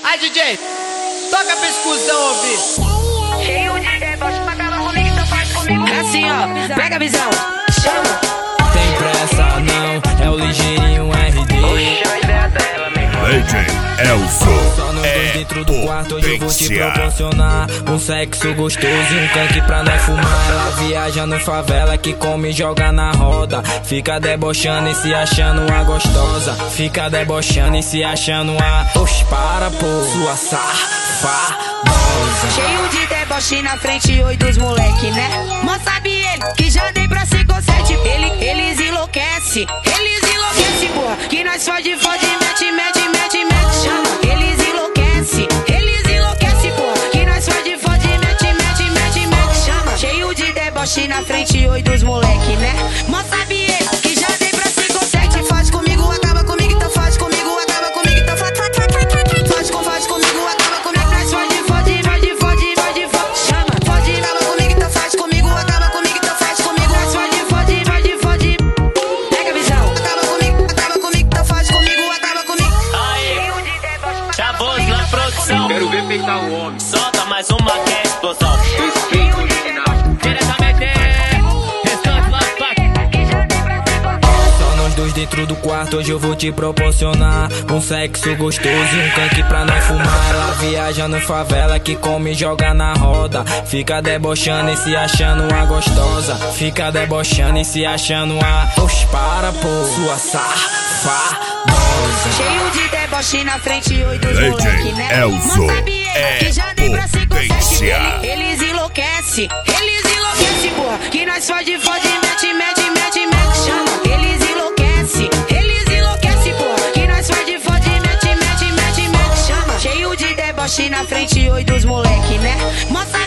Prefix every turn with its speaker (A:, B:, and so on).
A: Aí DJ, toca pra escusão ouvir.
B: Cheio de deboche, acaba comigo, então faz comigo. É assim ó, pega a visão, chama.
C: Tem pressa não, é o ligeirinho RD.
D: Legend Elso.
C: Só nós dois dentro do quarto, hoje eu vou te proporcionar um sexo gostoso e um canque pra nós fumar. Ela viaja no favela que come e joga na roda. Fica debochando e se achando uma gostosa. Fica debochando e se achando uma... Oxe, para pô, sua safada.
B: Cheio de deboche na frente, oi dos moleque, né? Mas sabe ele, que já dei pra 5 ou 7. Eles enlouquece, porra. Que nós fode, mete, chama. Eles enlouquece, porra. Que nós fode, mete, chama. Cheio de deboche na frente, oi dos moleque, né? Mas sabe ele, que já dei pra 5 ou 7. Faz comigo, acaba comigo, então faz comigo, acaba comigo, então faz comigo, acaba comigo. Nós fode, chama. Fode, acaba comigo, então faz comigo, acaba comigo, então faz comigo. Nós fode. Pega a visão. Acaba comigo, então faz comigo, acaba comigo.
E: Aí, Chavoso na produção.
A: Quero ver peitar o homem.
E: Solta mais uma que é explosão.
A: Respeito original.
E: Diretamente, restante lá,
C: Só nós dois dentro do quarto, hoje eu vou te proporcionar um sexo gostoso e um canque pra nós fumar. Ela viaja no favela que come e joga na roda. Fica debochando e se achando uma gostosa. Fica debochando e se achando uma... Oxe, para pô, sua safada.
B: Cheio de deboche na frente, oi dos
D: Legend
B: moleque, né?
D: Elso
B: Mas sabe ele, que já dei pra 5 ou 7.
D: potência.
B: Eles enlouquece, porra. Que nós fode, mete, chama. Eles enlouquece, porra. Que nós fode, mete, chama. Cheio de deboche na frente, oi dos moleque, né? Mas